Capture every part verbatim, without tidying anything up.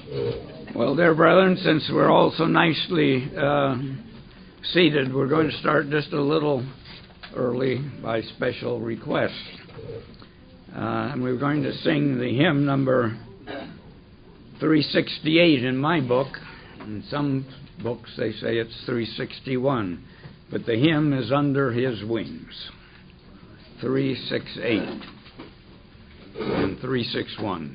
Well, dear brethren, since we're all so nicely uh, seated, we're going to start just a little early by special request. Uh, and we're going to sing the hymn number three sixty-eight in my book. In some books they say it's three sixty-one. But the hymn is Under His Wings. three sixty-eight and three sixty-one.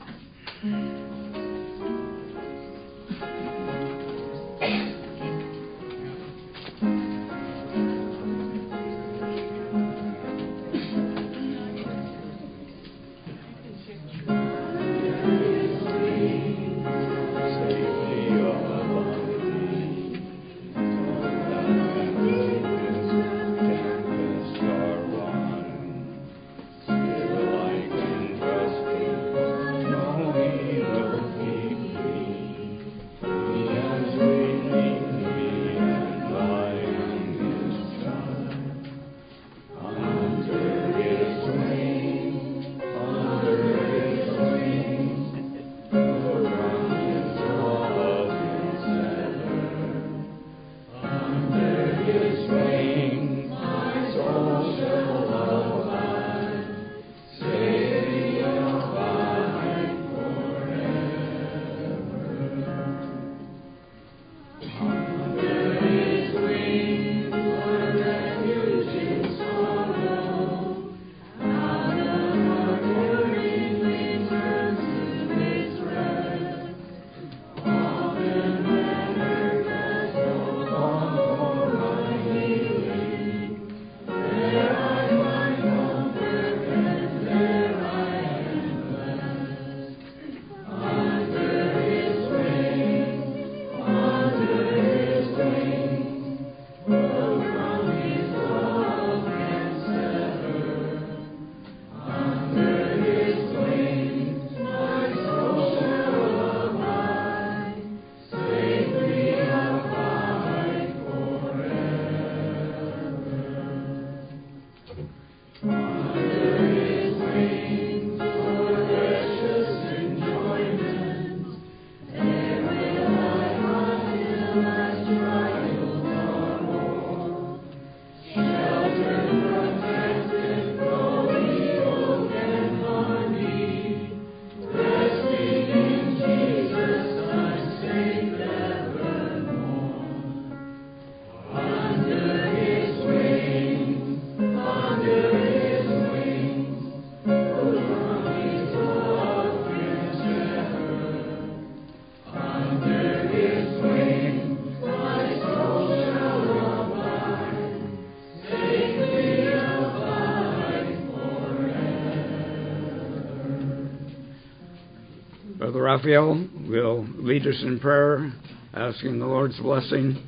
Brother Raphael will lead us in prayer, asking the Lord's blessing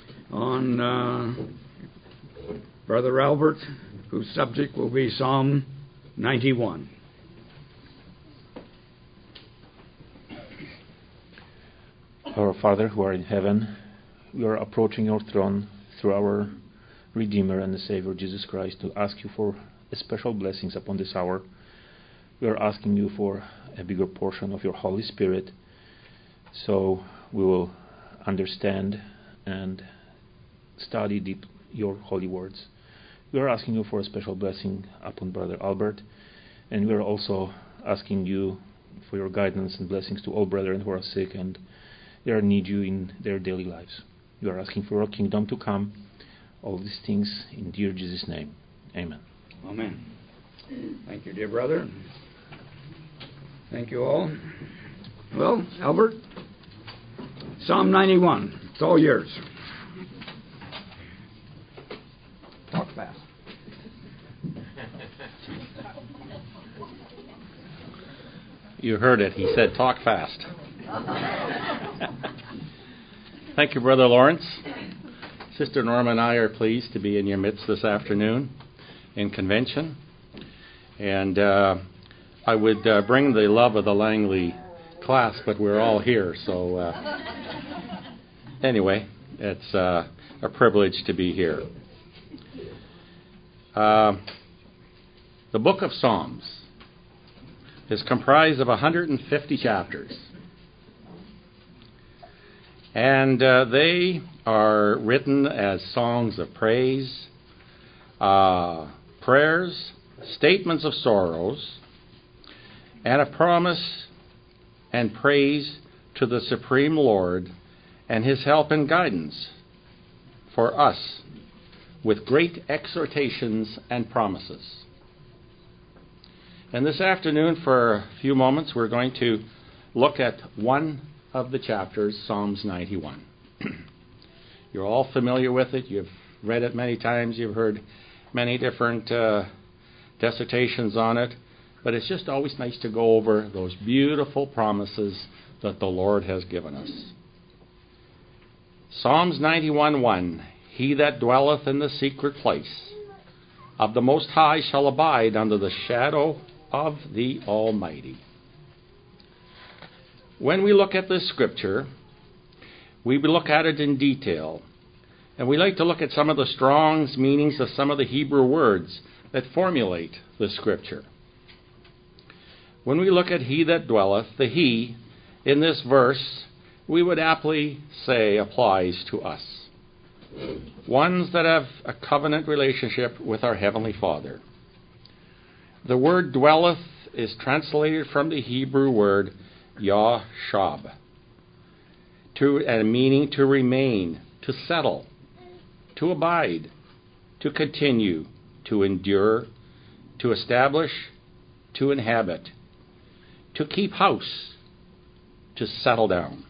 on uh, Brother Albert, whose subject will be Psalm ninety-one. Our Father who art in heaven, we are approaching your throne through our Redeemer and the Savior Jesus Christ to ask you for special blessings upon this hour. We are asking you for a bigger portion of your Holy Spirit so we will understand and study deep your holy words. We are asking you for a special blessing upon Brother Albert, and we are also asking you for your guidance and blessings to all brethren who are sick and they need you in their daily lives. We are asking for your kingdom to come. All these things in dear Jesus' name. Amen. Amen. Thank you, dear brother. Thank you all. Well, Albert, Psalm ninety-one. It's all yours. Talk fast. You heard it. He said, talk fast. Thank you, Brother Lawrence. Sister Norma and I are pleased to be in your midst this afternoon in convention. And uh, I would uh, bring the love of the Langley class, but we're all here. So uh, anyway, it's uh, a privilege to be here. Uh, the book of Psalms is comprised of one hundred fifty chapters. And uh, they are written as songs of praise, uh, prayers, statements of sorrows, and a promise and praise to the Supreme Lord and His help and guidance for us, with great exhortations and promises. And this afternoon, for a few moments, we're going to look at one of the chapters, Psalms ninety-one. You're all familiar with it. You've read it many times. You've heard many different uh, dissertations on it. But it's just always nice to go over those beautiful promises that the Lord has given us. Psalms ninety-one one, He that dwelleth in the secret place of the Most High shall abide under the shadow of the Almighty. When we look at this scripture, we look at it in detail. And we like to look at some of the Strong's meanings of some of the Hebrew words that formulate the scripture. When we look at he that dwelleth, the he in this verse, we would aptly say applies to us. Ones that have a covenant relationship with our Heavenly Father. The word dwelleth is translated from the Hebrew word yashab, to and meaning to remain, to settle, to abide, to continue, to endure, to establish, to inhabit, to keep house, to settle down.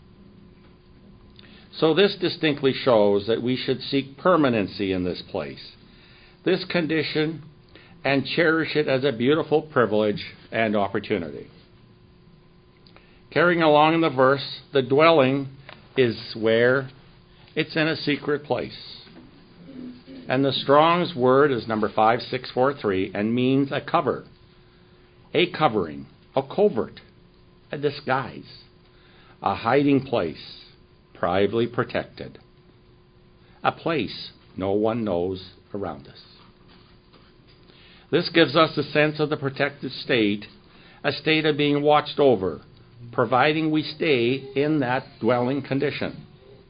So this distinctly shows that we should seek permanency in this place, this condition, and cherish it as a beautiful privilege and opportunity. Carrying along in the verse, the dwelling is where? It's in a secret place. And the Strong's word is number five six four three and means a cover, a covering, a covert, a disguise, a hiding place, privately protected, a place no one knows around us. This gives us a sense of the protected state, a state of being watched over, providing we stay in that dwelling condition.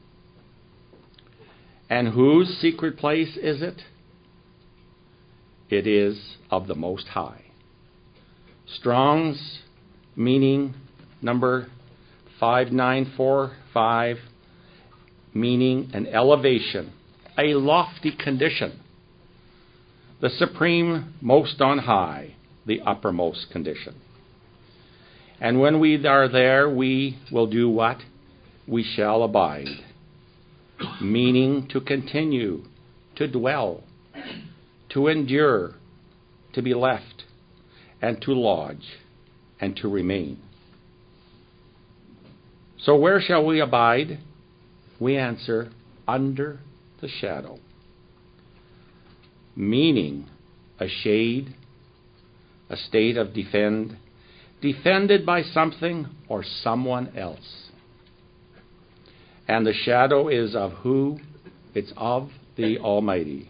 And whose secret place is it? It is of the Most High. Strong's meaning number five nine four five, meaning an elevation, a lofty condition, the supreme most on high, the uppermost condition. And when we are there, we will do what? We shall abide, meaning to continue, to dwell, to endure, to be left, and to lodge, and to remain. So where shall we abide? We answer, under the shadow, meaning a shade, a state of defend, defended by something or someone else. And the shadow is of who? It's of the Almighty,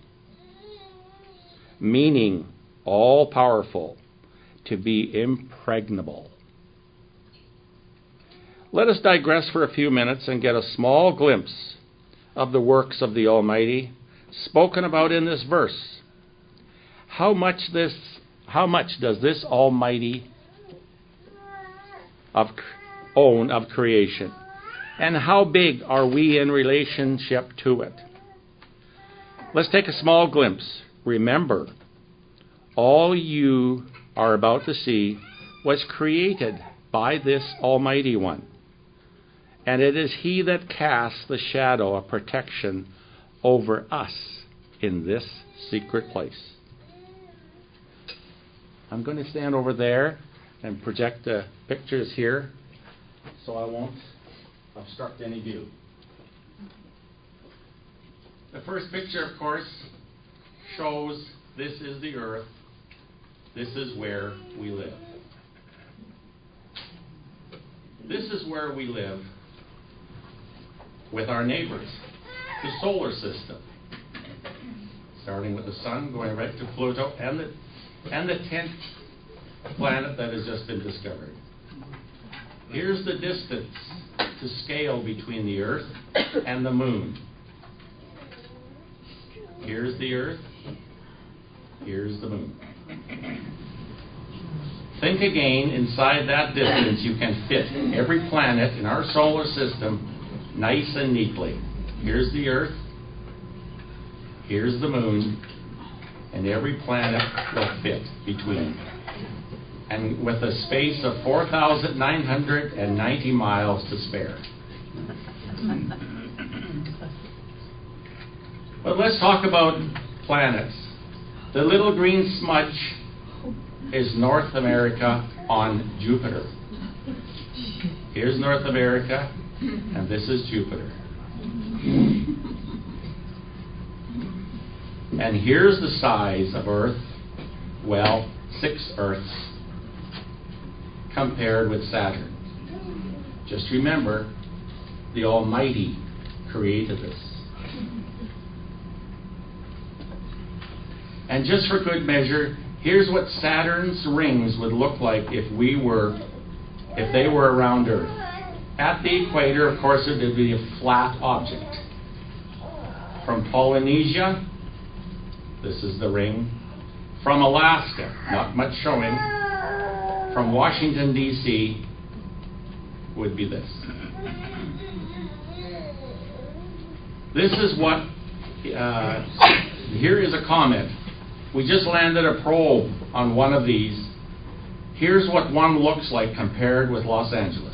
meaning all-powerful, to be impregnable. Let us digress for a few minutes and get a small glimpse of the works of the Almighty spoken about in this verse. How much this, how much does this Almighty of own of creation? And how big are we in relationship to it? Let's take a small glimpse. Remember, all you are about to see was created by this Almighty One. And it is He that casts the shadow of protection over us in this secret place. I'm going to stand over there and project the pictures here so I won't obstruct any view. The first picture, of course, shows this is the earth. This is where we live. This is where we live with our neighbors, the solar system, starting with the sun, going right to Pluto, and the, and the tenth planet that has just been discovered. Here's the distance to scale between the Earth and the Moon. Here's the Earth. Here's the Moon. Think again, inside that distance you can fit every planet in our solar system nice and neatly. Here's the Earth. Here's the Moon. And every planet will fit between. And with a space of four thousand nine hundred ninety miles to spare. But let's talk about planets. The little green smudge is North America on Jupiter. Here's North America, and this is Jupiter. And here's the size of Earth, well, six Earths, compared with Saturn. Just remember, the Almighty created this. And just for good measure, here's what Saturn's rings would look like if we were, if they were around Earth. At the equator, of course, it would be a flat object. From Polynesia, this is the ring. From Alaska, not much showing. From Washington, D C, would be this. This is what, uh, here is a comet. We just landed a probe on one of these. Here's what one looks like compared with Los Angeles.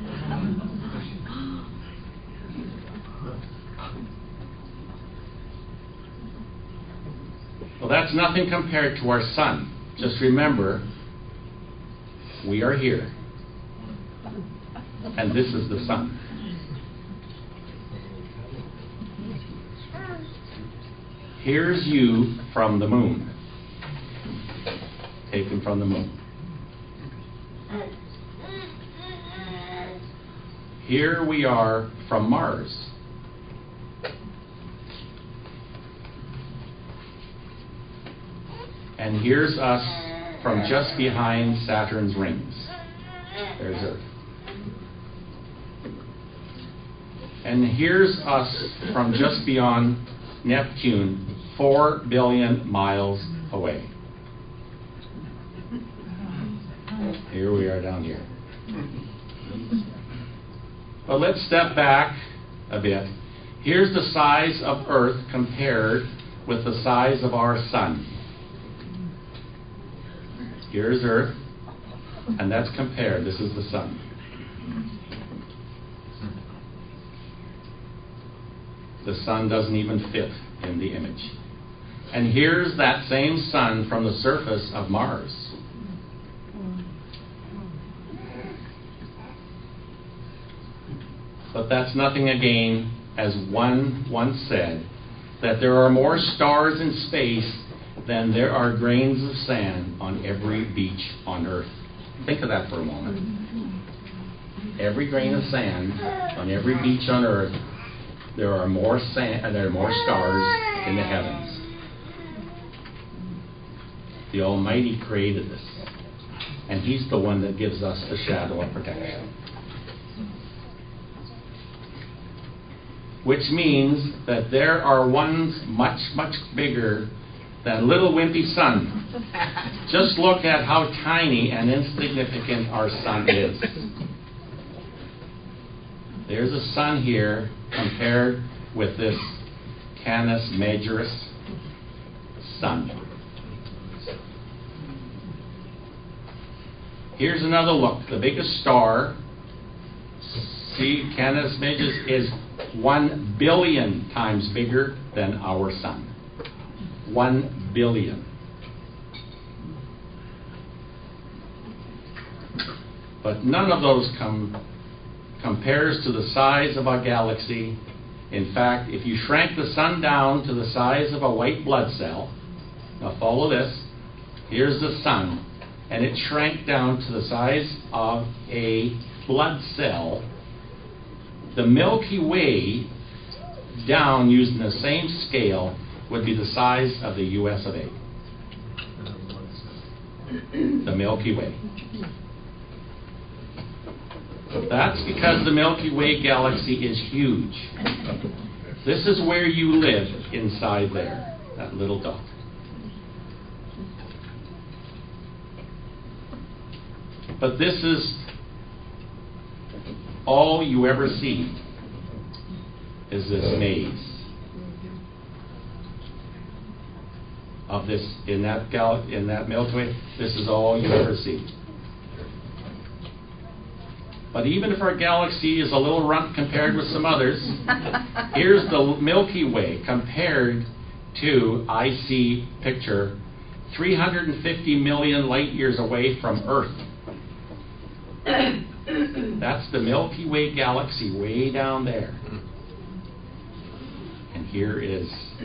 Well, that's nothing compared to our sun. Just remember, we are here. And this is the sun. Here's you from the moon. Taken from the moon. Here we are from Mars. And here's us from just behind Saturn's rings. There's Earth. And here's us from just beyond Neptune, four billion miles away. Here we are down here. But let's step back a bit. Here's the size of Earth compared with the size of our sun. Here's Earth, and that's compared. This is the sun. The sun doesn't even fit in the image. And here's that same sun from the surface of Mars. But that's nothing again, as one once said, that there are more stars in space than there are grains of sand on every beach on Earth. Think of that for a moment. Every grain of sand on every beach on Earth, there are more sand, there are more stars in the heavens. The Almighty created this, and He's the one that gives us the shadow of protection. Which means that there are ones much, much bigger than little wimpy sun. Just look at how tiny and insignificant our sun is. There's a sun here compared with this Canis Majoris sun. Here's another look. The biggest star, see, Canis Majoris is one billion times bigger than our sun. One billion. But none of those come compares to the size of our galaxy. In fact, if you shrank the sun down to the size of a white blood cell, now follow this, here's the sun, and it shrank down to the size of a blood cell, the Milky Way, down using the same scale, would be the size of the U S of A. The Milky Way. That's because the Milky Way galaxy is huge. This is where you live inside there, that little dot. But this is all you ever see, is this maze of this in that gal in that Milky Way. This is all you ever see. But even if our galaxy is a little runt compared with some others, here's the Milky Way compared to, I see picture, three hundred fifty million light years away from Earth. That's the Milky Way galaxy way down there. And here is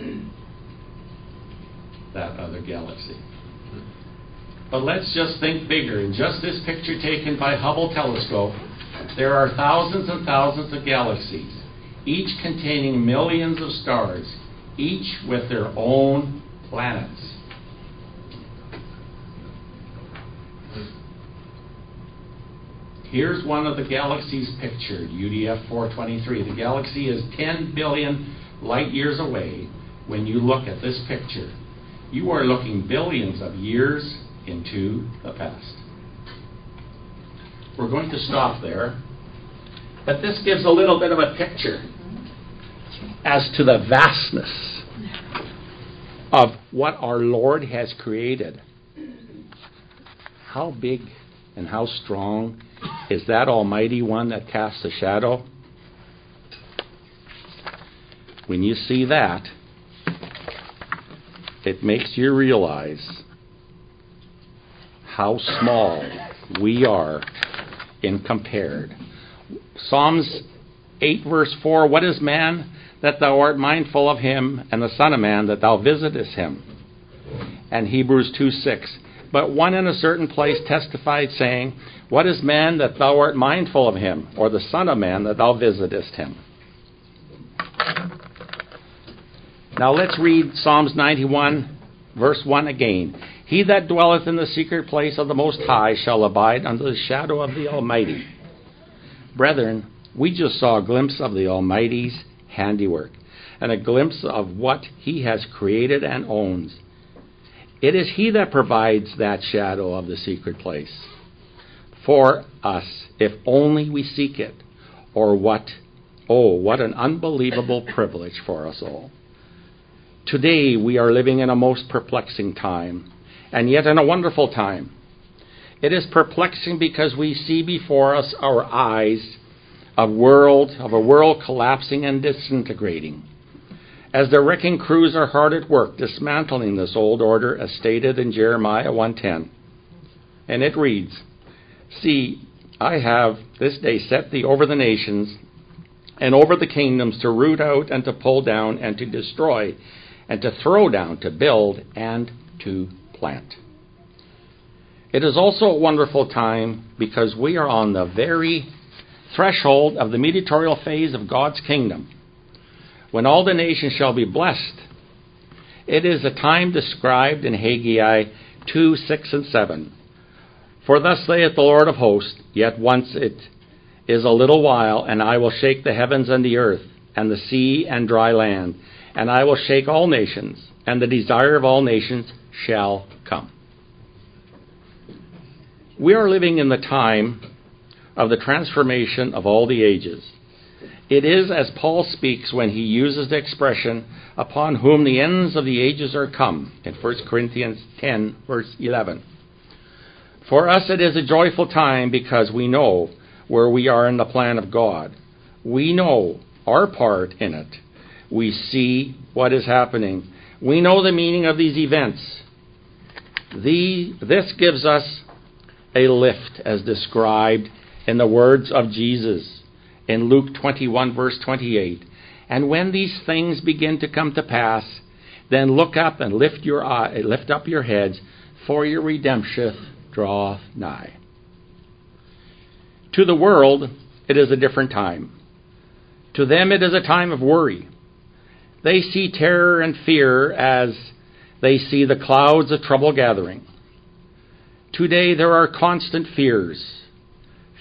that other galaxy. But let's just think bigger. In just this picture taken by Hubble telescope, there are thousands and thousands of galaxies, each containing millions of stars, each with their own planets. Here's one of the galaxies pictured, U D F four twenty-three. The galaxy is ten billion light years away. When you look at this picture, you are looking billions of years into the past. We're going to stop there, but this gives a little bit of a picture as to the vastness of what our Lord has created. How big and how strong is that Almighty One that casts a shadow? When you see that, it makes you realize how small we are in compared. Psalms eight verse four, what is man that thou art mindful of him, and the Son of Man that thou visitest him? And Hebrews two six, but one in a certain place testified, saying, what is man that thou art mindful of him, or the Son of Man that thou visitest him? Now let's read Psalms ninety-one verse one again. He that dwelleth in the secret place of the Most High shall abide under the shadow of the Almighty. Brethren, we just saw a glimpse of the Almighty's handiwork and a glimpse of what He has created and owns. It is He that provides that shadow of the secret place for us, if only we seek it. Or what, oh, what an unbelievable privilege for us all. Today we are living in a most perplexing time, and yet in a wonderful time. It is perplexing because we see before us our eyes of world of a world collapsing and disintegrating, as the wrecking crews are hard at work dismantling this old order as stated in Jeremiah one ten. And it reads, see, I have this day set thee over the nations and over the kingdoms to root out and to pull down and to destroy and to throw down, to build and to plant. It is also a wonderful time because we are on the very threshold of the mediatorial phase of God's kingdom, when all the nations shall be blessed. It is a time described in Haggai two six and seven. For thus saith the Lord of hosts, yet once it is a little while, and I will shake the heavens and the earth, and the sea and dry land, and I will shake all nations, and the desire of all nations shall come. We are living in the time of the transformation of all the ages. It is as Paul speaks when he uses the expression, upon whom the ends of the ages are come, in First Corinthians ten, verse eleven. For us it is a joyful time because we know where we are in the plan of God. We know our part in it. We see what is happening. We know the meaning of these events. The, this gives us a lift as described in the words of Jesus in Luke twenty-one verse twenty-eight. And when these things begin to come to pass, then look up and lift your eye, lift up your heads, for your redemption draweth nigh. To the world, it is a different time. To them, it is a time of worry. They see terror and fear as they see the clouds of trouble gathering. Today, there are constant fears.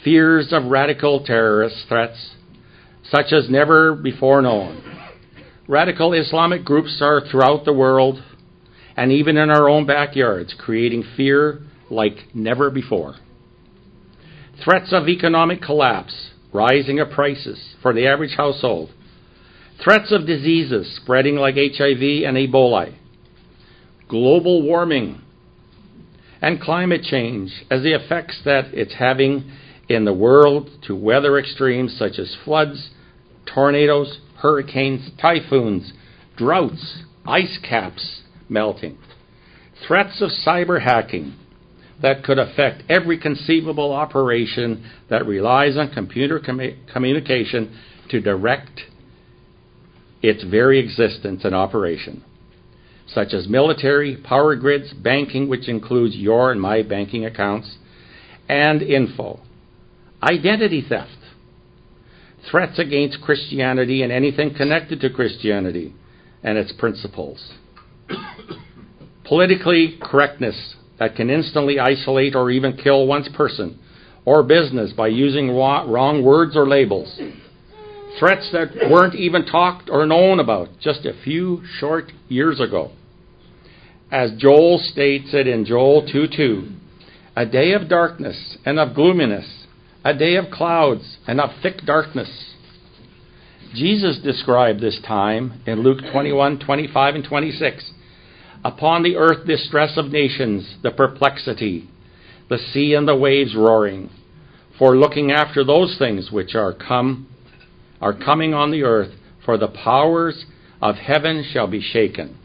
fears of radical terrorist threats such as never before known. Radical Islamic groups are throughout the world and even in our own backyards, creating fear like never before. Threats of economic collapse, rising of prices for the average household. Threats of diseases spreading like H I V and Ebola. Global warming and climate change as the effects that it's having in the world to weather extremes such as floods, tornadoes, hurricanes, typhoons, droughts, ice caps melting. Threats of cyber hacking that could affect every conceivable operation that relies on computer com- communication to direct its very existence and operation, such as military, power grids, banking, which includes your and my banking accounts, and info. Identity theft, threats against Christianity and anything connected to Christianity and its principles. Politically correctness that can instantly isolate or even kill one's person or business by using wrong words or labels. Threats that weren't even talked or known about just a few short years ago. As Joel states it in Joel two two, a day of darkness and of gloominess, a day of clouds and of thick darkness. Jesus described this time in Luke twenty-one, twenty-five, and twenty-six. Upon the earth distress of nations, the perplexity, the sea and the waves roaring, for looking after those things which are come, are coming on the earth, for the powers of heaven shall be shaken.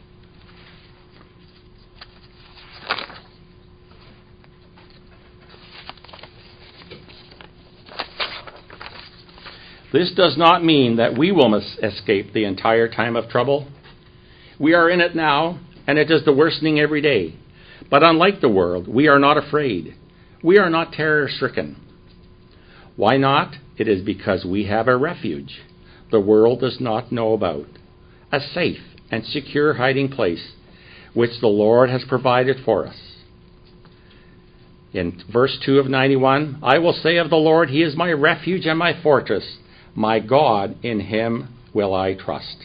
This does not mean that we will escape the entire time of trouble. We are in it now, and it is the worsening every day. But unlike the world, we are not afraid. We are not terror-stricken. Why not? It is because we have a refuge the world does not know about, a safe and secure hiding place which the Lord has provided for us. In verse two of ninety-one, I will say of the Lord, He is my refuge and my fortress. My God, in Him will I trust.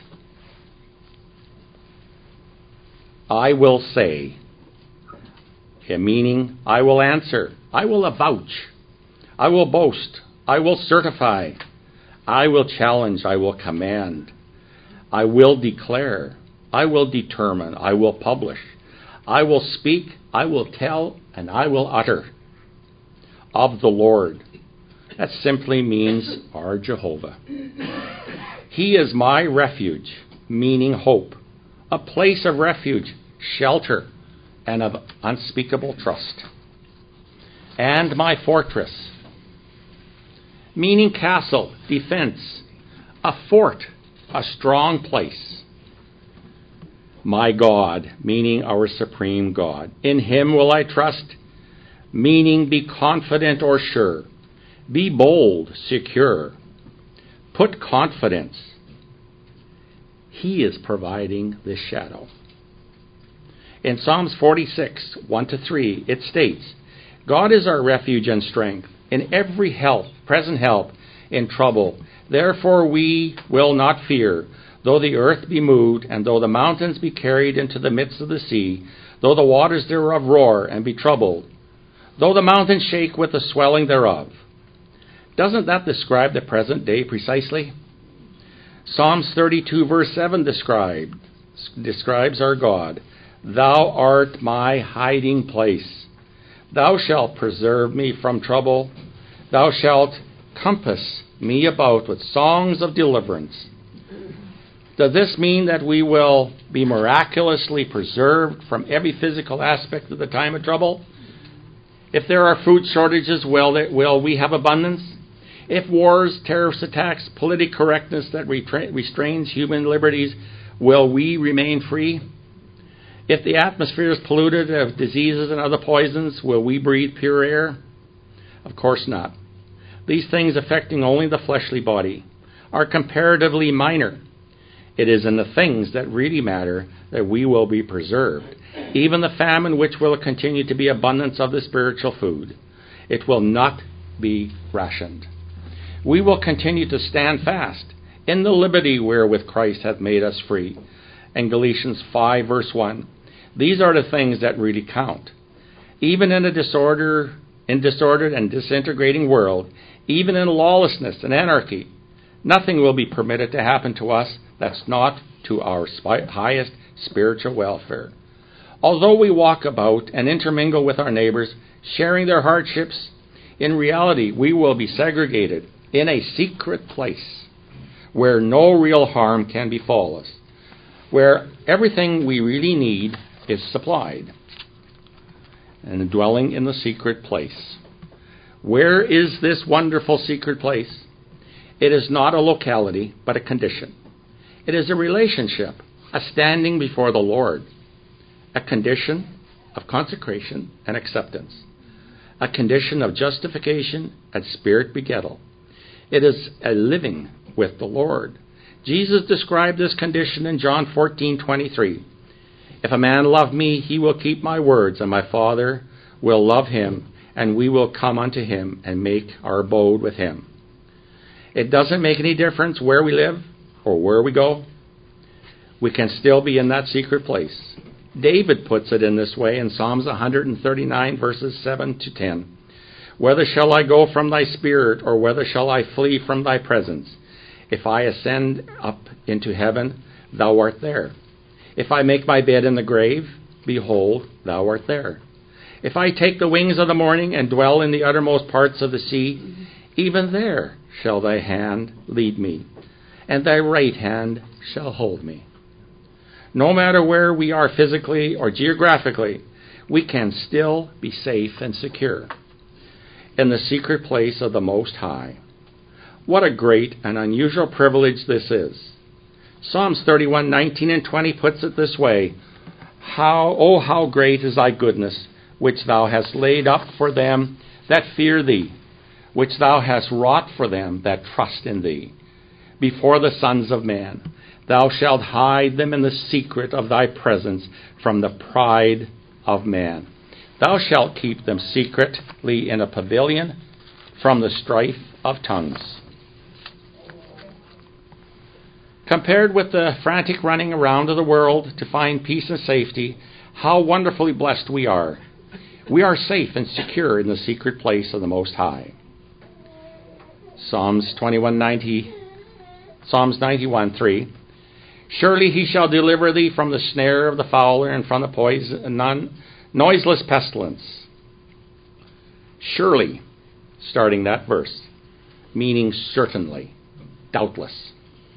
I will say, meaning I will answer, I will avouch, I will boast, I will certify, I will challenge, I will command, I will declare, I will determine, I will publish, I will speak, I will tell, and I will utter of the Lord. That simply means our Jehovah. He is my refuge, meaning hope, a place of refuge, shelter, and of unspeakable trust. And my fortress, meaning castle, defense, a fort, a strong place. My God, meaning our supreme God. In Him will I trust, meaning be confident or sure. Be bold, secure. Put confidence. He is providing this shadow. In Psalms forty-six, one to three, it states, God is our refuge and strength in every help, present help in trouble. Therefore we will not fear, though the earth be moved, and though the mountains be carried into the midst of the sea, though the waters thereof roar and be troubled, though the mountains shake with the swelling thereof. Doesn't that describe the present day precisely? Psalms thirty-two verse seven describe, describes our God. Thou art my hiding place. Thou shalt preserve me from trouble. Thou shalt compass me about with songs of deliverance. Does this mean that we will be miraculously preserved from every physical aspect of the time of trouble? If there are food shortages, will, there, will we have abundance? If wars, terrorist attacks, political correctness that retra- restrains human liberties, will we remain free? If the atmosphere is polluted of diseases and other poisons, will we breathe pure air? Of course not. These things affecting only the fleshly body are comparatively minor. It is in the things that really matter that we will be preserved. Even the famine which will continue to be abundance of the spiritual food. It will not be rationed. We will continue to stand fast in the liberty wherewith Christ hath made us free. And Galatians five, verse one, these are the things that really count. Even in a disorder, in disordered and disintegrating world, even in lawlessness and anarchy, nothing will be permitted to happen to us that's not to our spi- highest spiritual welfare. Although we walk about and intermingle with our neighbors, sharing their hardships, in reality we will be segregated in a secret place where no real harm can befall us, where everything we really need is supplied, and dwelling in the secret place. Where is this wonderful secret place? It is not a locality, but a condition. It is a relationship, a standing before the Lord, a condition of consecration and acceptance, a condition of justification and spirit begettal. It is a living with the Lord. Jesus described this condition in John fourteen twenty-three. If a man love me, he will keep my words, and my Father will love him, and we will come unto him and make our abode with him. It doesn't make any difference where we live or where we go. We can still be in that secret place. David puts it in this way in Psalms one thirty-nine, verses seven to ten. Whether shall I go from thy spirit, or whether shall I flee from thy presence? If I ascend up into heaven, thou art there. If I make my bed in the grave, behold, thou art there. If I take the wings of the morning and dwell in the uttermost parts of the sea, even there shall thy hand lead me, and thy right hand shall hold me. No matter where we are physically or geographically, we can still be safe and secure in the secret place of the Most High. What a great and unusual privilege this is. Psalms thirty-one, nineteen and twenty puts it this way, How, oh, how great is thy goodness, which thou hast laid up for them that fear thee, which thou hast wrought for them that trust in thee. Before the sons of man, thou shalt hide them in the secret of thy presence from the pride of man. Thou shalt keep them secretly in a pavilion from the strife of tongues. Compared with the frantic running around of the world to find peace and safety, how wonderfully blessed we are. We are safe and secure in the secret place of the Most High. Psalms twenty-one ninety, Psalms ninety-one three. Surely he shall deliver thee from the snare of the fowler and from the poison, non, noiseless pestilence. Surely, starting that verse, meaning certainly, doubtless.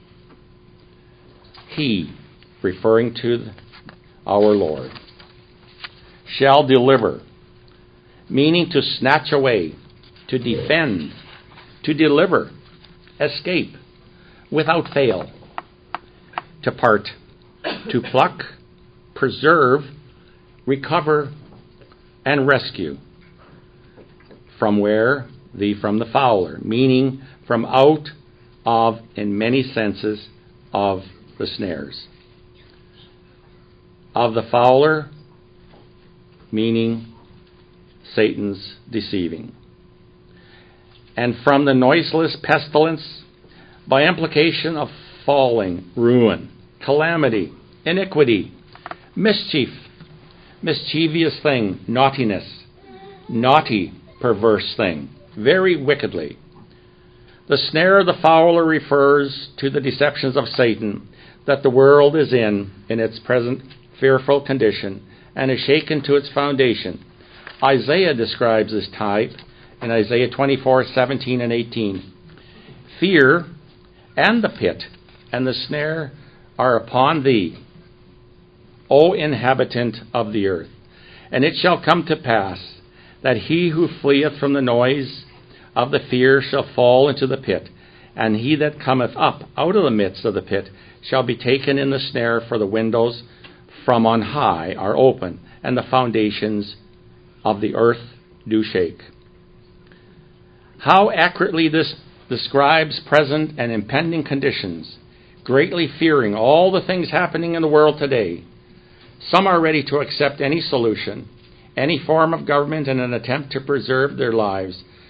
He, referring to our Lord, shall deliver, meaning to snatch away, to defend, to deliver, escape, without fail, to part, to pluck, preserve, recover, and rescue. From where? The from the fowler, meaning from out of, in many senses, of the snares. Of the fowler, meaning Satan's deceiving. And from the noiseless pestilence, by implication of falling, ruin, calamity, iniquity, mischief, mischievous thing, naughtiness, naughty, perverse thing, very wickedly. The snare of the fowler refers to the deceptions of Satan that the world is in, in its present fearful condition, and is shaken to its foundation. Isaiah describes this type in Isaiah twenty-four, seventeen and eighteen. Fear and the pit and the snare are upon thee, O inhabitant of the earth. And it shall come to pass that he who fleeth from the noise of the fear shall fall into the pit, and he that cometh up out of the midst of the pit shall be taken in the snare, for the windows from on high are open, and the foundations of the earth do shake. How accurately this describes present and impending conditions, greatly fearing all the things happening in the world today. Some are ready to accept any solution, any form of government in an attempt to preserve their lives,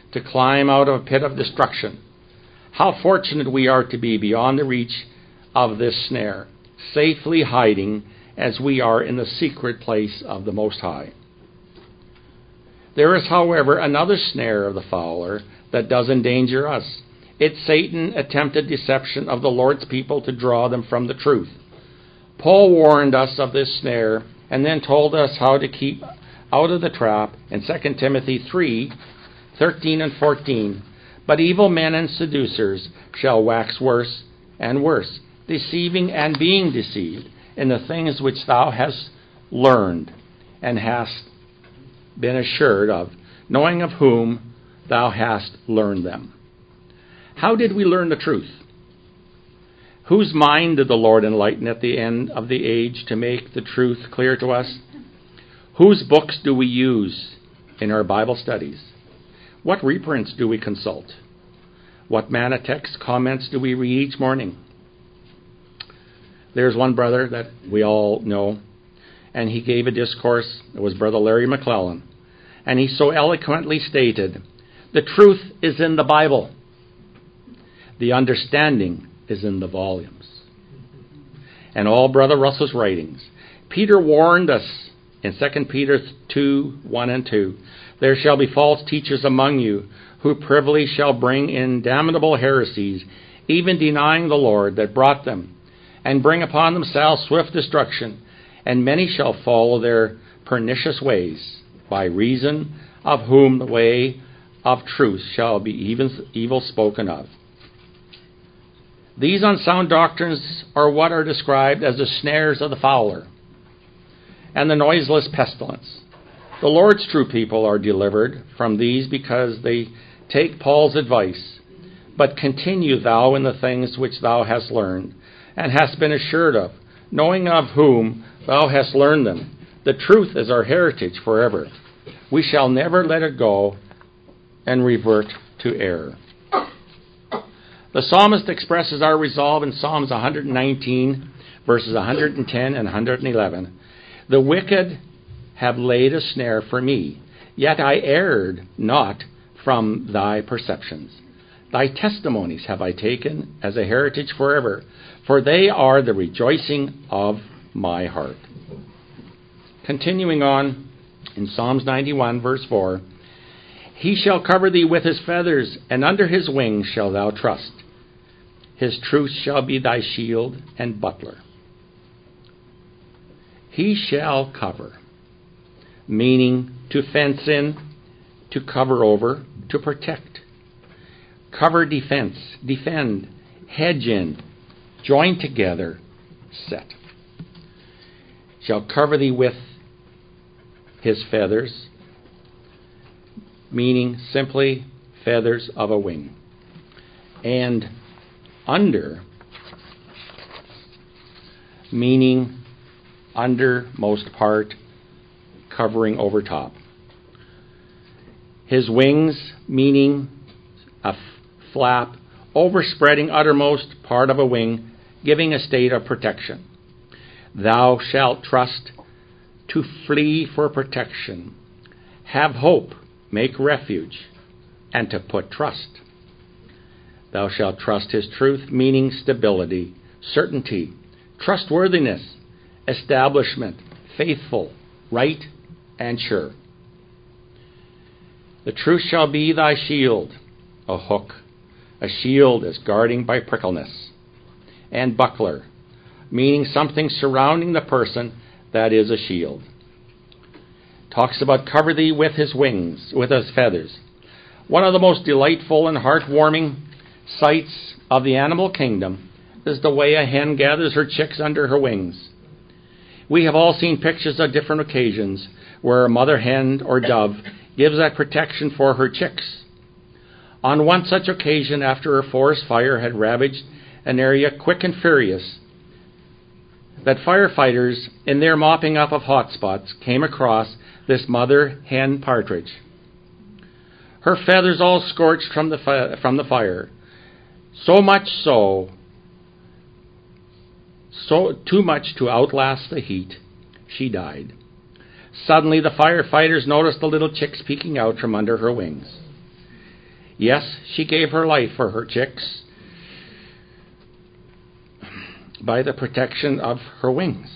to climb out of a pit of destruction. How fortunate we are to be beyond the reach of this snare, safely hiding as we are in the secret place of the Most High. There is, however, another snare of the fowler that does endanger us. It's Satan's attempted deception of the Lord's people to draw them from the truth. Paul warned us of this snare and then told us how to keep out of the trap in Second Timothy three, thirteen and fourteen. But evil men and seducers shall wax worse and worse, deceiving and being deceived in the things which thou hast learned and hast been assured of, knowing of whom thou hast learned them. How did we learn the truth? Whose mind did the Lord enlighten at the end of the age to make the truth clear to us? Whose books do we use in our Bible studies? What reprints do we consult? What manna text comments do we read each morning? There's one brother that we all know, and he gave a discourse. It was Brother Larry McClellan. And he so eloquently stated, the truth is in the Bible. The understanding is in the volumes. And all Brother Russell's writings. Peter warned us in Second Peter two, one and two, there shall be false teachers among you, who privily shall bring in damnable heresies, even denying the Lord that brought them, and bring upon themselves swift destruction. And many shall follow their pernicious ways, by reason of whom the way of truth shall be even evil spoken of. These unsound doctrines are what are described as the snares of the fowler and the noiseless pestilence. The Lord's true people are delivered from these because they take Paul's advice, but continue thou in the things which thou hast learned and hast been assured of, knowing of whom thou hast learned them. The truth is our heritage forever. We shall never let it go and revert to error. The psalmist expresses our resolve in Psalms one nineteen, verses one ten and one eleven. The wicked have laid a snare for me, yet I erred not from thy perceptions. Thy testimonies have I taken as a heritage forever, for they are the rejoicing of my heart. Continuing on in Psalms ninety-one, verse four, he shall cover thee with his feathers, and under his wings shalt thou trust. His truth shall be thy shield and buckler. He shall cover, meaning to fence in, to cover over, to protect. Cover, defense, defend, hedge in, join together, set. Shall cover thee with his feathers, meaning simply feathers of a wing. And under, meaning undermost part, covering over top. His wings, meaning a f- flap, overspreading uttermost part of a wing, giving a state of protection. Thou shalt trust to flee for protection, have hope, make refuge, and to put trust. Thou shalt trust his truth, meaning stability, certainty, trustworthiness, establishment, faithful, right, and sure. The truth shall be thy shield, a hook. A shield is guarding by prickleness. And buckler, meaning something surrounding the person that is a shield. Talks about cover thee with his wings, with his feathers. One of the most delightful and heartwarming sights of the animal kingdom is the way a hen gathers her chicks under her wings. We have all seen pictures of different occasions where a mother hen or dove gives that protection for her chicks. On one such occasion, after a forest fire had ravaged an area quick and furious, that firefighters, in their mopping up of hot spots, came across this mother hen partridge. Her feathers all scorched from the fi- from the fire, so much so, so too much to outlast the heat, she died. Suddenly, the firefighters noticed the little chicks peeking out from under her wings. Yes, she gave her life for her chicks by the protection of her wings.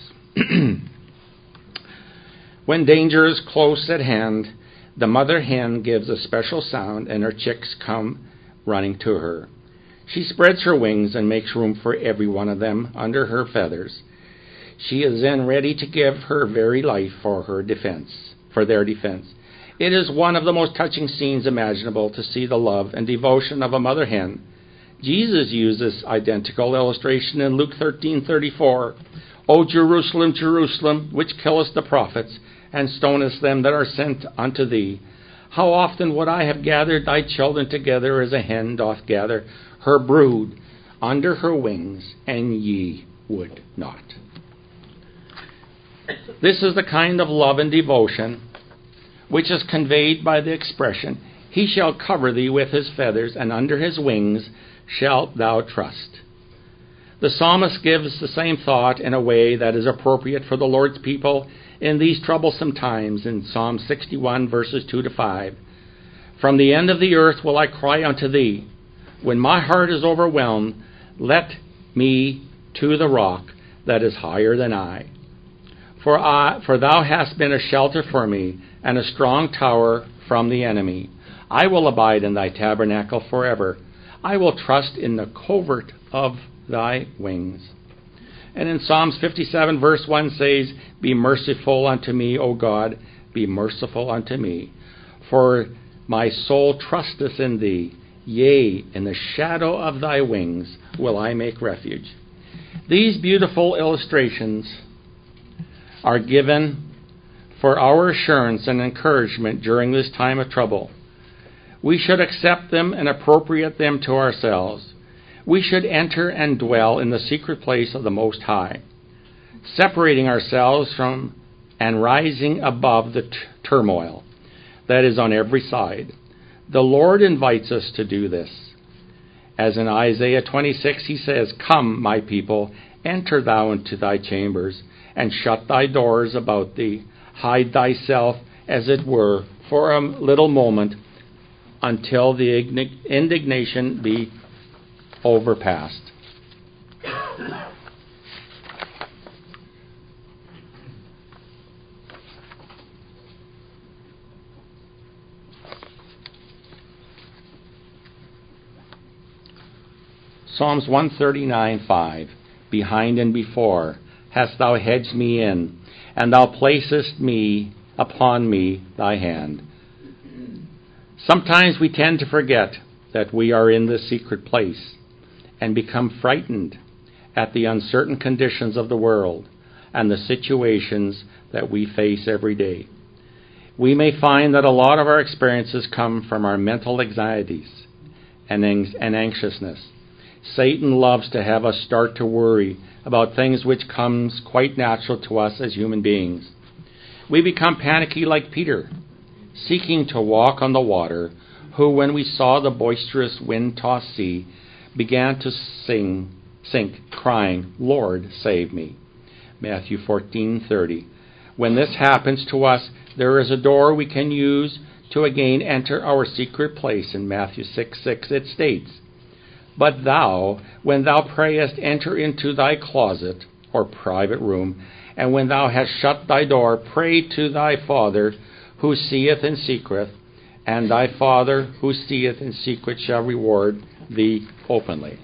When danger is close at hand, the mother hen gives a special sound and her chicks come running to her. She spreads her wings and makes room for every one of them under her feathers. She is then ready to give her very life for her defense, for their defense. It is one of the most touching scenes imaginable to see the love and devotion of a mother hen. Jesus used this identical illustration in Luke thirteen thirty-four. O Jerusalem, Jerusalem, which killest the prophets, and stonest them that are sent unto thee, how often would I have gathered thy children together as a hen doth gather her brood under her wings, and ye would not. This is the kind of love and devotion which is conveyed by the expression, he shall cover thee with his feathers, and under his wings shalt thou trust. The psalmist gives the same thought in a way that is appropriate for the Lord's people in these troublesome times in Psalm sixty-one, verses two to five. From the end of the earth will I cry unto thee. When my heart is overwhelmed, let me to the rock that is higher than I. For I, for thou hast been a shelter for me, and a strong tower from the enemy. I will abide in thy tabernacle forever. I will trust in the covert of thy wings. And in Psalms fifty-seven, verse one says, Be merciful unto me, O God, be merciful unto me. For my soul trusteth in thee. Yea, in the shadow of thy wings will I make refuge. These beautiful illustrations are given for our assurance and encouragement during this time of trouble. We should accept them and appropriate them to ourselves. We should enter and dwell in the secret place of the Most High, separating ourselves from and rising above the t- turmoil that is on every side. The Lord invites us to do this. As in Isaiah twenty-six, he says, Come, my people, enter thou into thy chambers, and shut thy doors about thee. Hide thyself, as it were, for a little moment, until the indignation be overpassed. Psalms one thirty-nine, five. Behind and before hast thou hedged me in, and thou placest me upon me thy hand. Sometimes we tend to forget that we are in the secret place and become frightened at the uncertain conditions of the world and the situations that we face every day. We may find that a lot of our experiences come from our mental anxieties and, ang- and anxiousness. Satan loves to have us start to worry about things which comes quite natural to us as human beings. We become panicky like Peter, seeking to walk on the water, who, when we saw the boisterous wind-tossed sea, began to sing, sink, crying, Lord, save me. Matthew fourteen thirty. When this happens to us, there is a door we can use to again enter our secret place. In Matthew six six it states, But thou, when thou prayest, enter into thy closet, or private room, and when thou hast shut thy door, pray to thy Father, who seeth in secret, and thy Father, who seeth in secret, shall reward thee openly.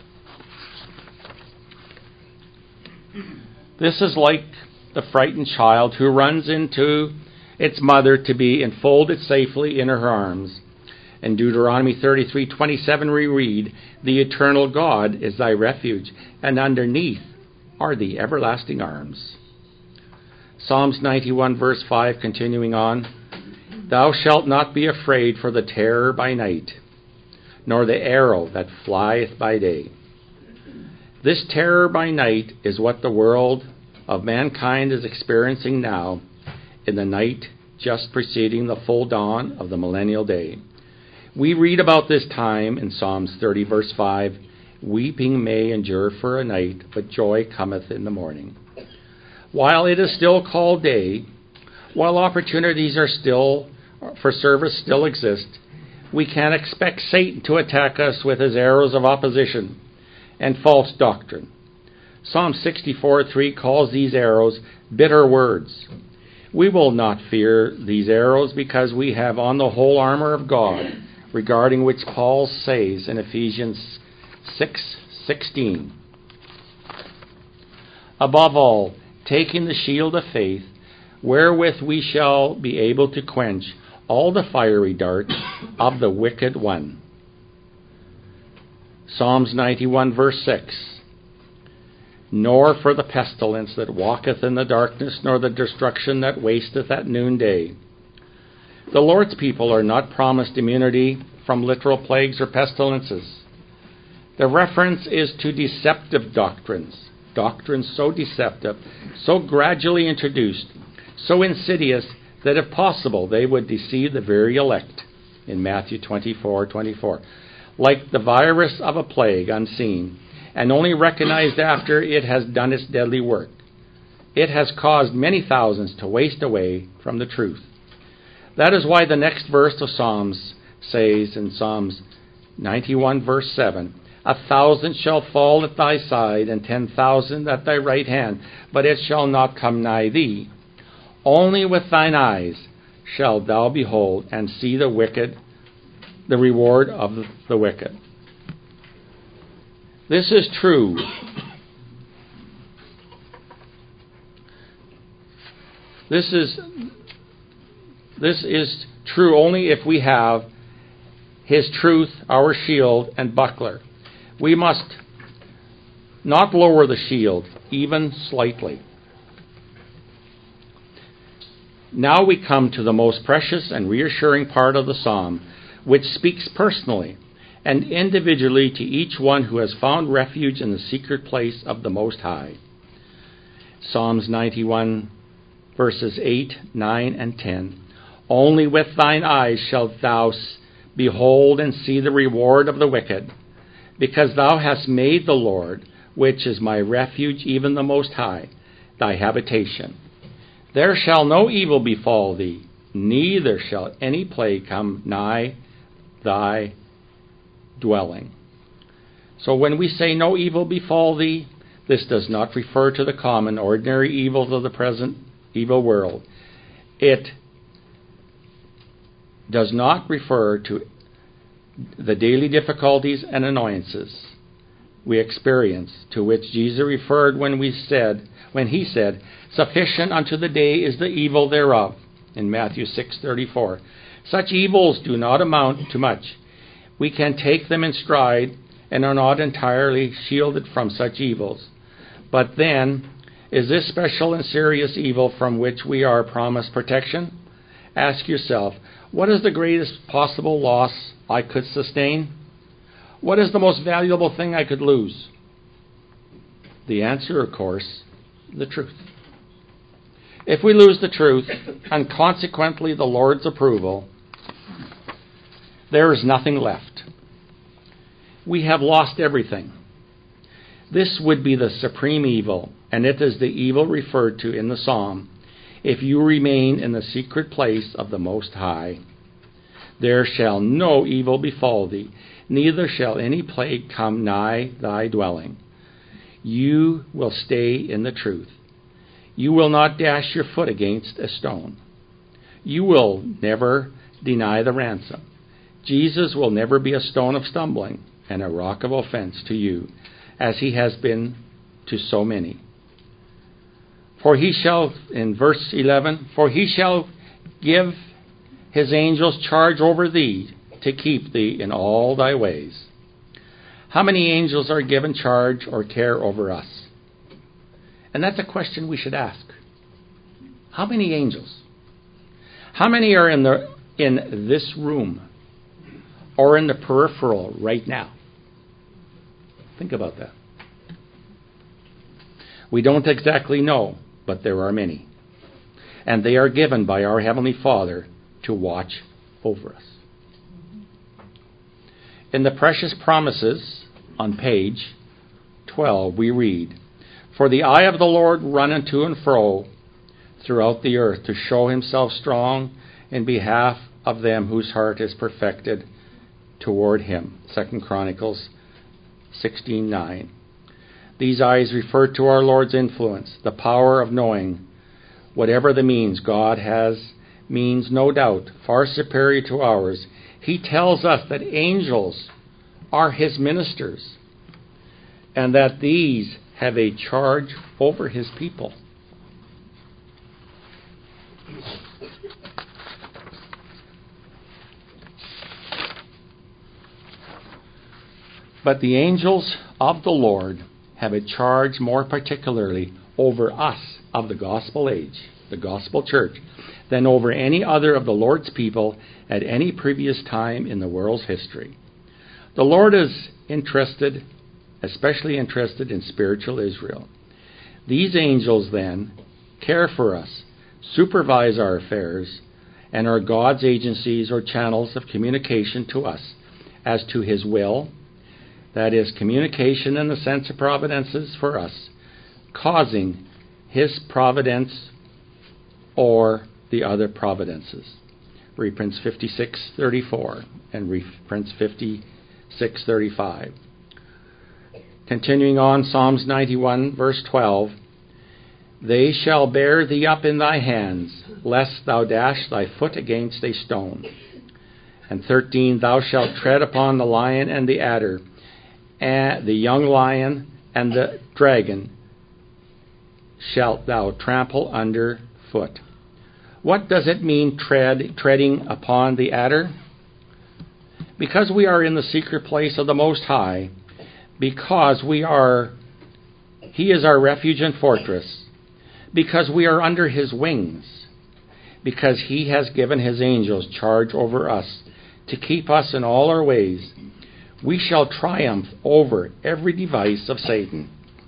This is like the frightened child who runs into its mother to be enfolded safely in her arms. In Deuteronomy thirty-three twenty-seven we read, The eternal God is thy refuge, and underneath are the everlasting arms. Psalms ninety-one verse five, continuing on, Thou shalt not be afraid for the terror by night, nor the arrow that flieth by day. This terror by night is what the world of mankind is experiencing now in the night just preceding the full dawn of the millennial day. We read about this time in Psalms thirty verse five, Weeping may endure for a night, but joy cometh in the morning. While it is still called day, while opportunities are still for service still exist, we can expect Satan to attack us with his arrows of opposition and false doctrine. Psalm sixty-four three calls these arrows bitter words. We will not fear these arrows because we have on the whole armor of God, regarding which Paul says in Ephesians six sixteen, above all, taking the shield of faith, wherewith we shall be able to quench all the fiery darts of the wicked one. Psalms ninety-one verse six, nor for the pestilence that walketh in the darkness, nor the destruction that wasteth at noonday. The Lord's people are not promised immunity from literal plagues or pestilences. The reference is to deceptive doctrines, doctrines so deceptive, so gradually introduced, so insidious, that if possible they would deceive the very elect, in Matthew twenty-four twenty-four, like the virus of a plague unseen, and only recognized after it has done its deadly work. It has caused many thousands to waste away from the truth. That is why the next verse of Psalms says in Psalms ninety-one verse seven, a thousand shall fall at thy side, and ten thousand at thy right hand, but it shall not come nigh thee. Only with thine eyes shalt thou behold and see the wicked, the reward of the wicked. This is true. This is this is true only if we have His truth, our shield and buckler. We must not lower the shield, even slightly. Now we come to the most precious and reassuring part of the psalm, which speaks personally and individually to each one who has found refuge in the secret place of the Most High. Psalms ninety-one, verses eight, nine, and ten. Only with thine eyes shalt thou behold and see the reward of the wicked, because thou hast made the Lord, which is my refuge, even the Most High, thy habitation. There shall no evil befall thee, neither shall any plague come nigh thy dwelling. So when we say no evil befall thee, this does not refer to the common, ordinary evils of the present evil world. It does not refer to the daily difficulties and annoyances we experience, to which Jesus referred when we said, when he said, sufficient unto the day is the evil thereof, in Matthew six thirty-four. Such evils do not amount to much. We can take them in stride and are not entirely shielded from such evils. But then, is this special and serious evil from which we are promised protection? Ask yourself, what is the greatest possible loss I could sustain? What is the most valuable thing I could lose? The answer, of course, the truth. If we lose the truth, and consequently the Lord's approval, there is nothing left. We have lost everything. This would be the supreme evil, and it is the evil referred to in the psalm. If you remain in the secret place of the Most High, there shall no evil befall thee, neither shall any plague come nigh thy dwelling. You will stay in the truth. You will not dash your foot against a stone. You will never deny the ransom. Jesus will never be a stone of stumbling and a rock of offense to you, as he has been to so many. For he shall, in verse eleven, for he shall give his angels charge over thee, to keep thee in all thy ways. How many angels are given charge or care over us? And that's a question we should ask. How many angels? How many are in the in this room or in the peripheral right now? Think about that. We don't exactly know, but there are many. And they are given by our Heavenly Father to watch over us. In the precious promises on page twelve, we read, for the eye of the Lord runneth to and fro throughout the earth, to show himself strong in behalf of them whose heart is perfected toward him. Second Chronicles sixteen nine. These eyes refer to our Lord's influence, the power of knowing. Whatever the means God has, means no doubt far superior to ours. He tells us that angels are his ministers and that these have a charge over his people. But the angels of the Lord have a charge more particularly over us of the gospel age, the gospel church, than over any other of the Lord's people at any previous time in the world's history. The Lord is interested, especially interested in spiritual Israel. These angels then care for us, supervise our affairs, and are God's agencies or channels of communication to us as to his will. That is, communication in the sense of providences for us, causing his providence or the other providences. Reprints fifty-six thirty-four and reprints fifty-six thirty-five. Continuing on, Psalms ninety-one, verse twelve. They shall bear thee up in thy hands, lest thou dash thy foot against a stone. And thirteen, thou shalt tread upon the lion and the adder, and the young lion and the dragon shalt thou trample under foot. What does it mean, tread, treading upon the adder? Because we are in the secret place of the Most High, because we are, he is our refuge and fortress, because we are under his wings, because he has given his angels charge over us to keep us in all our ways, we shall triumph over every device of Satan.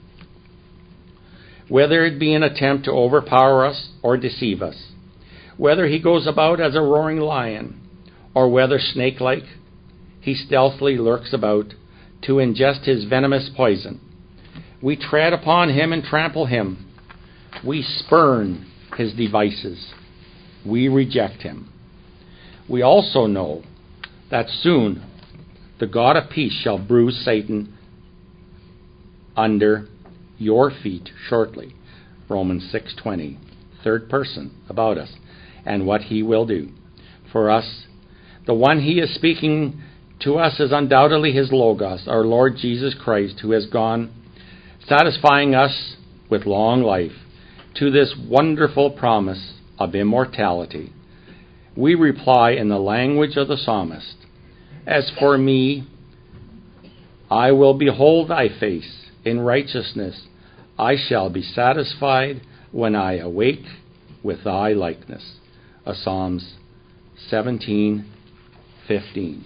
Whether it be an attempt to overpower us or deceive us, whether he goes about as a roaring lion, or whether snake-like he stealthily lurks about to ingest his venomous poison, we tread upon him and trample him. We spurn his devices. We reject him. We also know that soon the God of peace shall bruise Satan under your feet shortly. Romans six twenty, third person about us and what he will do for us. The one he is speaking to us is undoubtedly his Logos, our Lord Jesus Christ, who has gone satisfying us with long life to this wonderful promise of immortality. We reply in the language of the psalmist, as for me, I will behold thy face in righteousness. I shall be satisfied when I awake with thy likeness. Uh, Psalms seventeen fifteen.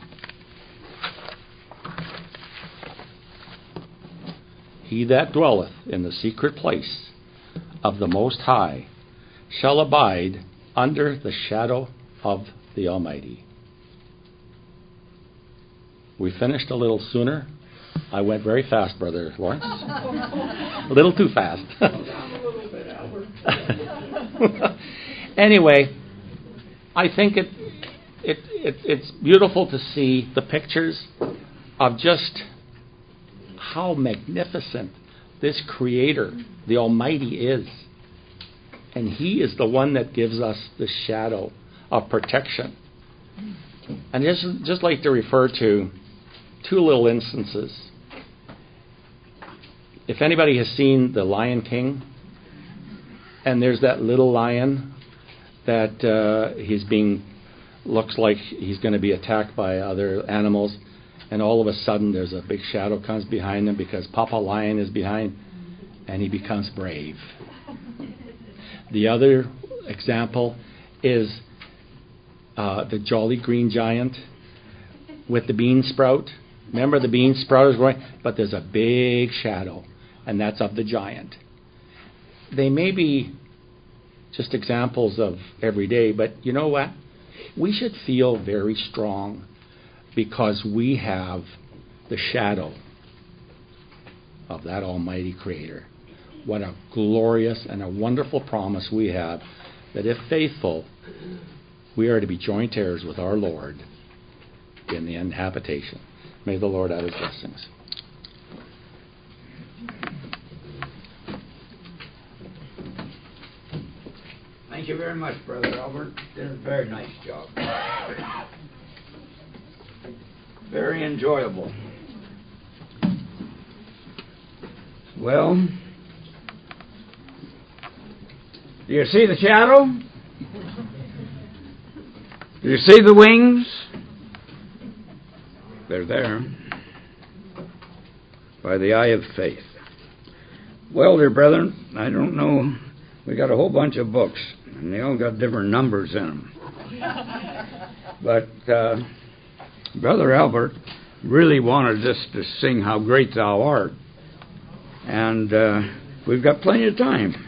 He that dwelleth in the secret place of the Most High shall abide under the shadow of the Almighty. We finished a little sooner. I went very fast, Brother Lawrence. A little too fast. Anyway, I think it, it it it's beautiful to see the pictures of just how magnificent this Creator, the Almighty, is. And he is the one that gives us the shadow of protection. And just just like to refer to two little instances. If anybody has seen The Lion King, and there's that little lion that uh, he's being, looks like he's going to be attacked by other animals, and all of a sudden there's a big shadow comes behind him because Papa Lion is behind, and he becomes brave. The other example is uh, the Jolly Green Giant with the bean sprout. Remember, the bean sprout is growing, but there's a big shadow, and that's of the giant. They may be just examples of every day, but you know what? We should feel very strong because we have the shadow of that Almighty Creator. What a glorious and a wonderful promise we have that if faithful, we are to be joint heirs with our Lord. in the end habitation. May the Lord add his blessings. Thank you very much, Brother Albert. Did a very nice job. Very enjoyable. Well, do you see the shadow? Do you see the wings? They're there by the eye of faith. Well, dear brethren, I don't know. We got a whole bunch of books, and they all got different numbers in them. But uh, Brother Albert really wanted us to sing "How Great Thou Art," and uh, we've got plenty of time.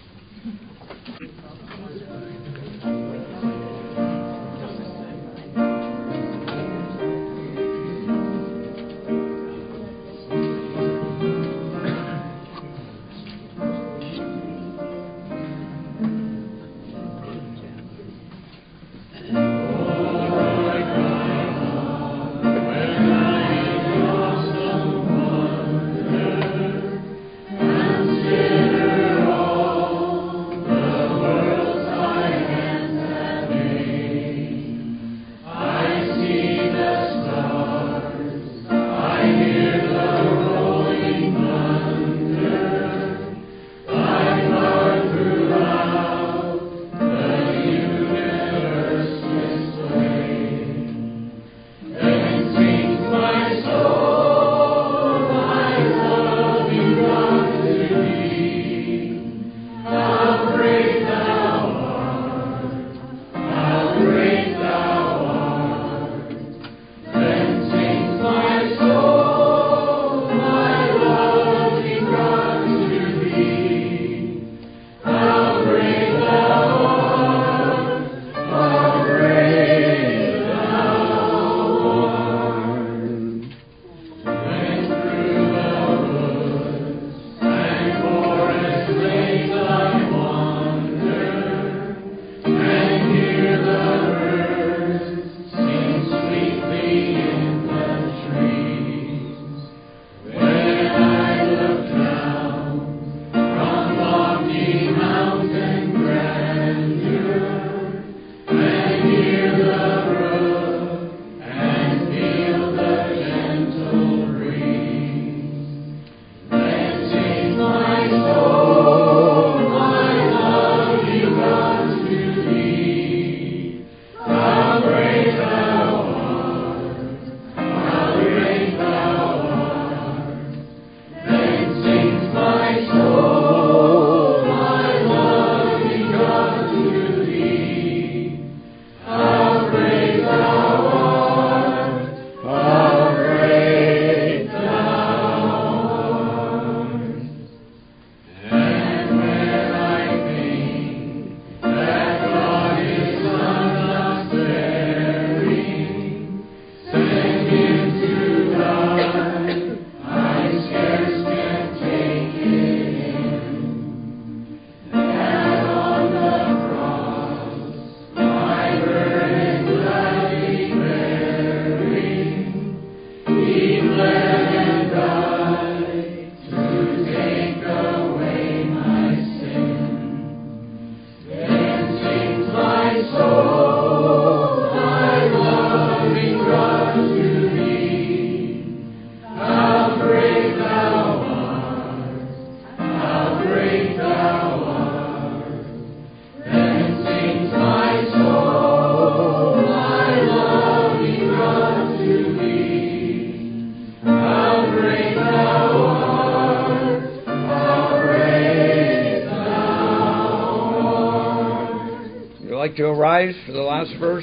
Like to arise for the last verse?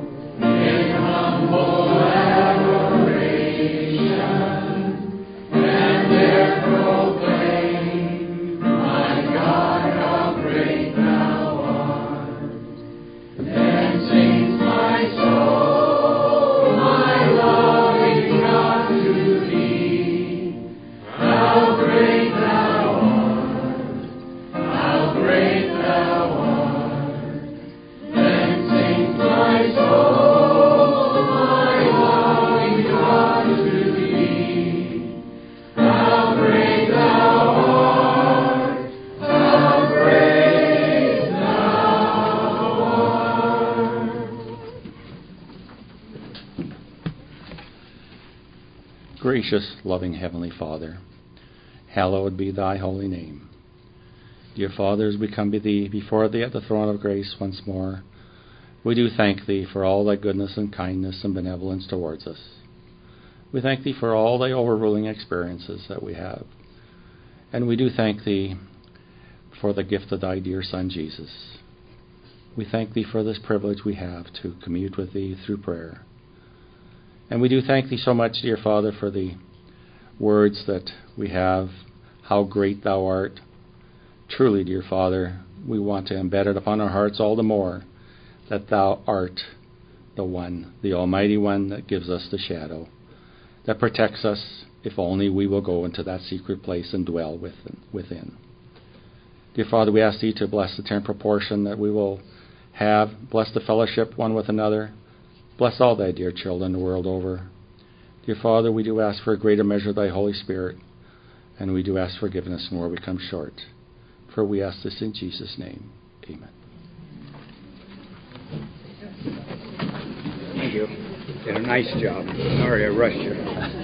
Adoration. Gracious, loving Heavenly Father, hallowed be thy holy name. Dear Father, as we come to thee before thee at the throne of grace once more, we do thank thee for all thy goodness and kindness and benevolence towards us. We thank thee for all thy overruling experiences that we have. And we do thank thee for the gift of thy dear Son, Jesus. We thank thee for this privilege we have to commune with thee through prayer. And we do thank thee so much, dear Father, for the words that we have, how great thou art. Truly, dear Father, we want to embed it upon our hearts all the more, that thou art the one, the Almighty One that gives us the shadow, that protects us if only we will go into that secret place and dwell within. Dear Father, we ask thee to bless the temporal portion that we will have, bless the fellowship one with another, bless all thy dear children the world over. Dear Father, we do ask for a greater measure of thy Holy Spirit, and we do ask forgiveness where we come short. For we ask this in Jesus' name. Amen. Thank you. Did a nice job. Sorry I rushed you.